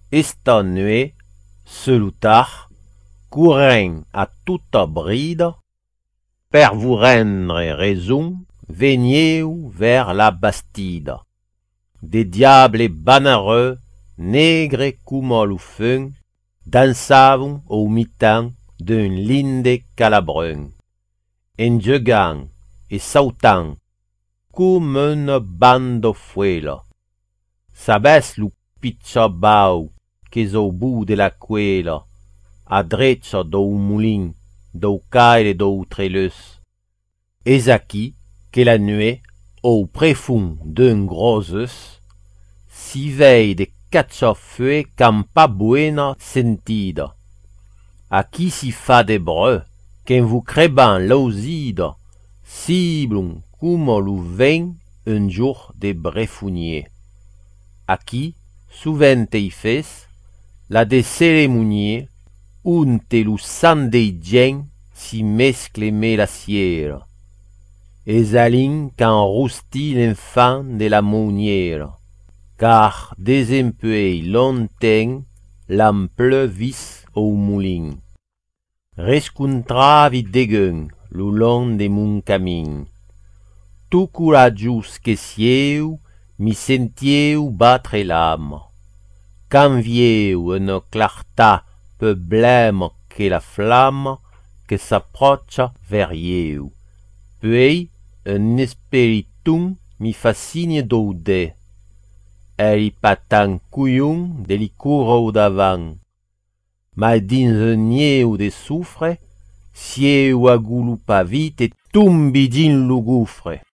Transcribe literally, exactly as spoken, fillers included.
Esta nuit, salutar, courant à toute bride, per vous rendre raison, veniez-vous vers la Bastide. Des diables bannereux, nègres comme le feu, dansaven au mitan d'un linde calabrun, enjugant et sautant comme une bande de fouelles. Sabès le pitcha bau qu'es au bout de la quella, a drecha do moulin, do caire do trelus. És aquí que la nuit, au profond d'un gros œuf, s'y veille de catcha feu qu'en pas buena sentida. Aquí s'y fa des breux, qu'en vous crébant l'auside, ciblon comme le vent un jour de brefounier. Aquí, souvent ei fes, la de cérémonie, un te lu sang de gens s'y mescle me la sierra. És alin qu'en rousti l'enfant de la mounière, car desempeuille longtemps l'ample vis au moulin. Rescontravi degun le long de mon camin. Tout courageux que sieu, mi sentieu battre l'âme. Quand vieu une clarté peu blême que la flamme que s'approche vers you. Puis, un espiritum mi fa signe d'auder. Elle pas tant couillon de li courre d'avant. Mais dins un nieu de soufre, sieu agouloupa vite et tombi din le gouffre.